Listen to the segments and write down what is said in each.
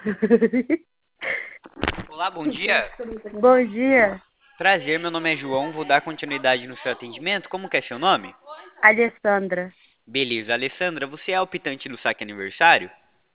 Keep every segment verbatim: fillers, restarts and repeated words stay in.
Olá, bom dia. Bom dia, Prazer, meu nome é João. Vou dar continuidade no seu atendimento. Como que é seu nome? Alessandra. Beleza, Alessandra, você é a optante do saque aniversário?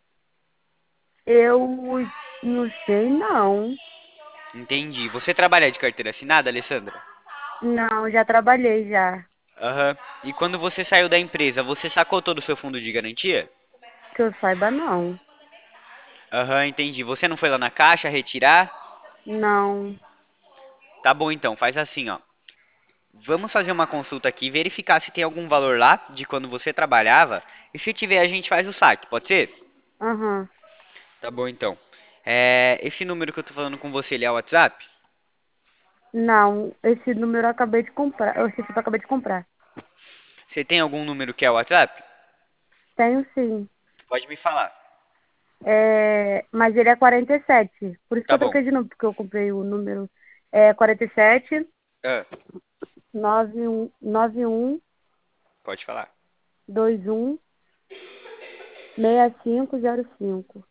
Eu não sei, não. Entendi. Você trabalha de carteira assinada, Alessandra? Não, já trabalhei já. Aham. E quando você saiu da empresa, você sacou todo o seu fundo de garantia? Que eu saiba, não. Aham, entendi. Você não foi lá na caixa retirar? Não. Tá bom então, faz assim, ó. Vamos fazer uma consulta aqui, verificar se tem algum valor lá de quando você trabalhava. E se tiver, a gente faz o saque, pode ser? Aham. Tá bom então. É, esse número que eu tô falando com você, ele é o WhatsApp? Não, esse número eu acabei de comprar. Eu esqueci que eu acabei de comprar. Você tem algum número que é o WhatsApp? Tenho sim. Pode me falar. É, mas ele é quarenta e sete. Por isso que Tá eu bom. troquei de número, porque eu comprei o número. É quarenta e sete, Ah, nove um, nove um, pode falar. dois um, seis cinco zero cinco.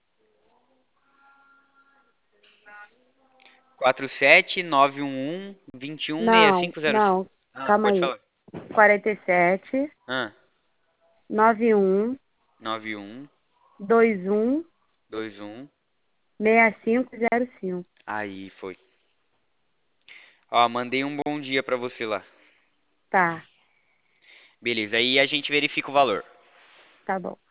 quatro sete nove um um, dois um seis Não, cinco zero cinco. não. Ah, Calma pode aí. falar. quarenta e sete, Ah, nove um, nove um dois um, dois um. seis cinco zero cinco. Aí foi. Ó, mandei um bom dia pra você lá. Tá, Beleza, aí a gente verifica o valor. tá bom.